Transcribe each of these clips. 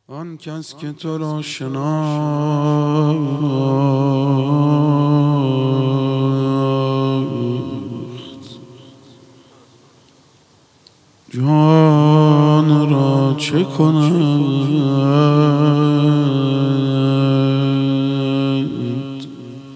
آن کس که تو را شناخت جان را چه کند؟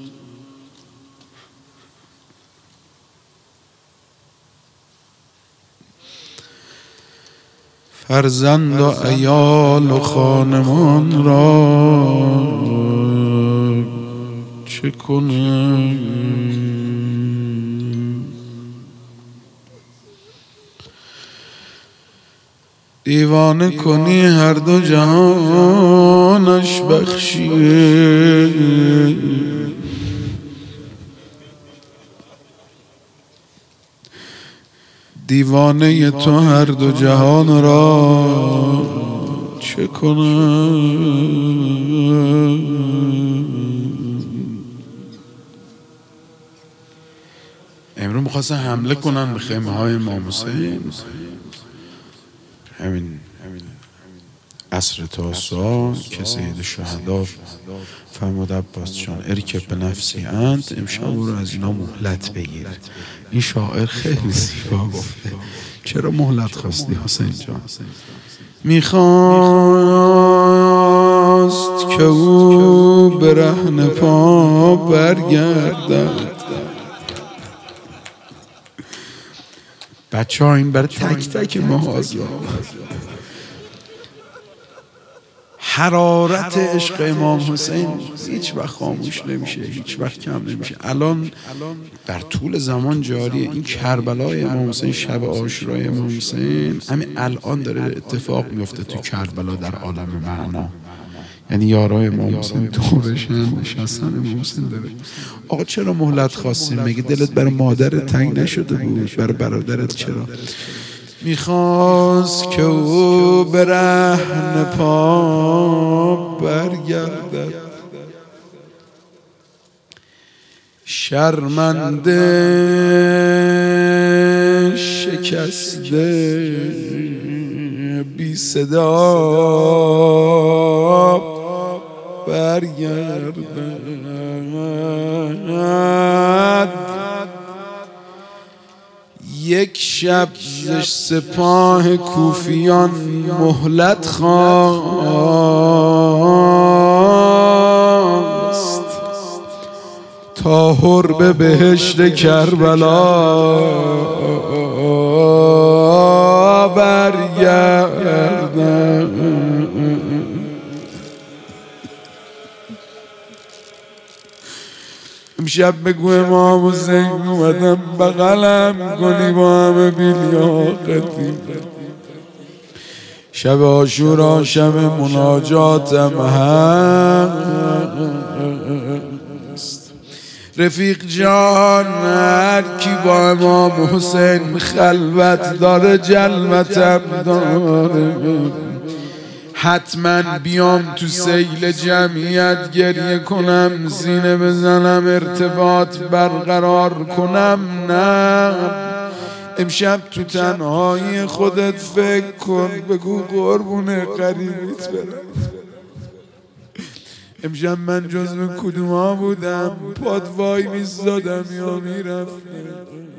فرزند و عیال و خانمان را چه کنم؟ دیوانه کنی هر دو جهانش بخشی، دیوانه تو هر دو جهان را چه کنم؟ امروز میخواستن حمله کنن به خیمه های امام حسین. همین عصر تاسوعا که سید شهدا فرمود عباس جان ارکب به نفسی انت، امشب رو از اینا مهلت بگیر. این شاعر خیلی زیبا گفته. چرا مهلت خواستی حسین جان؟ میخواست که او برهنه پا برگردد. بچه ها این برای تک تک محاضر حرارت عشق امام حسین هیچ وقت خاموش نمیشه، هیچ وقت کم نمیشه. الان در طول زمان جاریه. این کربلای امام حسین، شب عاشورای امام حسین همین الان داره اتفاق میفته تو کربلا در عالم معنا. یعنی یارای امام حسین دورشن نشستن، امام حسین داره. آقا چرا مهلت خواستیم؟ مگه دلت برای مادرت تنگ نشده بود؟ برای برادرت چرا؟ میخواست که او برهنه پا برگردد، شرمنده شکسته بی صدا برگردد. یک شب سپاه کوفیان مهلت خواست تا حرب بهشت کربلا برگردد. امشب بگو امام حسین اومدم بغلم کنی با همه بیلیاقتی. شب عاشورا شب مناجاتم هست. رفیق جان هر کی با امام حسین خلوت داره جلوتم داره. حتما بیام تو سیل جمعیت گریه کنم، سینه بزنم ارتباط برقرار کنم. نه، امشب تو تنهایی خودت فکر کن، بگو قربون قریبیت برم. امشب من جزو کدوما بودم؟ پات وای میزدم یا میرفتم؟